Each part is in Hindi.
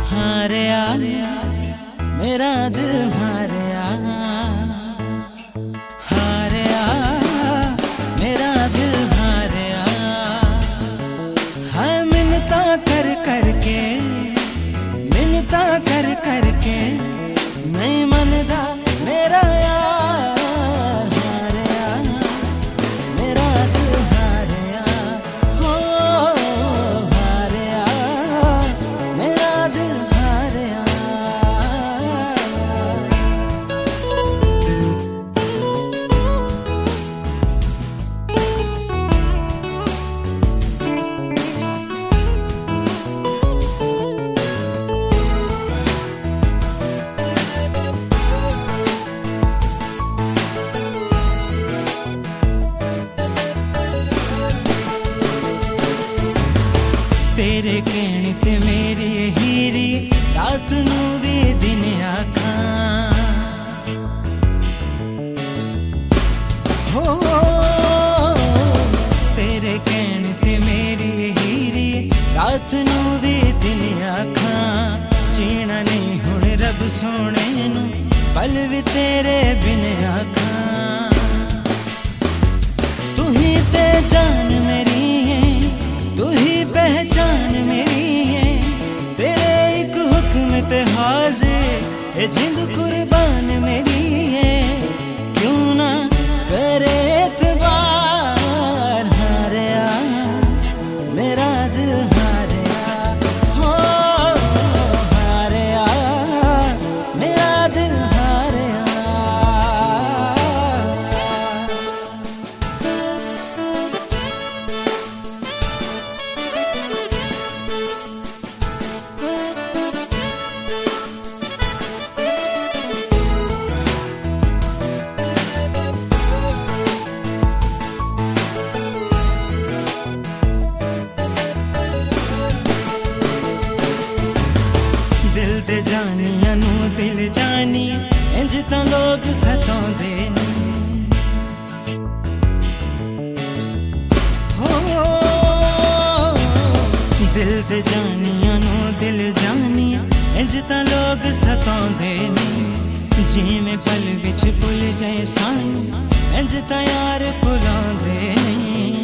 हारिया मेरा दिल हारिया, हारिया मेरा दिल हारिया। हाय मिन्नता कर करके, मिन्नता कर करके नहीं मनदा मेरा यार। हारिया मेरा दिल हारिया, हो हारिया मेरा दिल हारिया। तेरे कहने ते मेरी हीरी रात नू भी दिन आखा, हो तेरे कहने ते मेरी हीरी रात नू भी दिन आखा। जीना नहीं हुण रब सोने नू पल भी तेरे बिन आखा। तू ही ते जान मेरी है, तू ही पहचान मेरी है। तेरे एक हुक्म ते हाजिर ए जिंद कुर्बान मेरी है। क्यों ना करे एतबार, हारिया मेरा दिल हारिया, हो हारिया मेरा दिल हारिया। दिल दे जानिया नू दिल जानी इंज तां लोग सताउंदे ने। हो दिल दे जानिया नू दिल जानी इंज तां लोग सताउंदे ने। जिवें पल विच भुल जाए सानू इंज तां यार भुलाउंदे ने।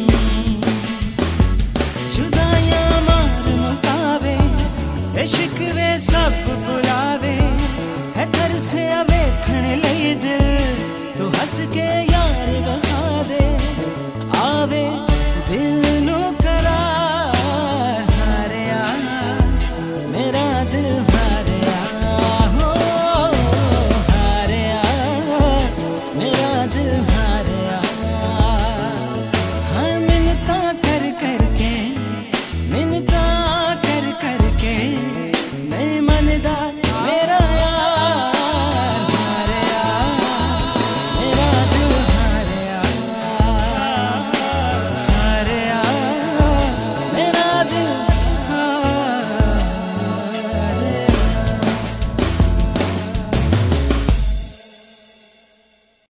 जुदाइयां मार मुकावे शिकवे सब बुलावे है घर से वेखण लई दिल। तू हंस के यार बखा दे आवे दिल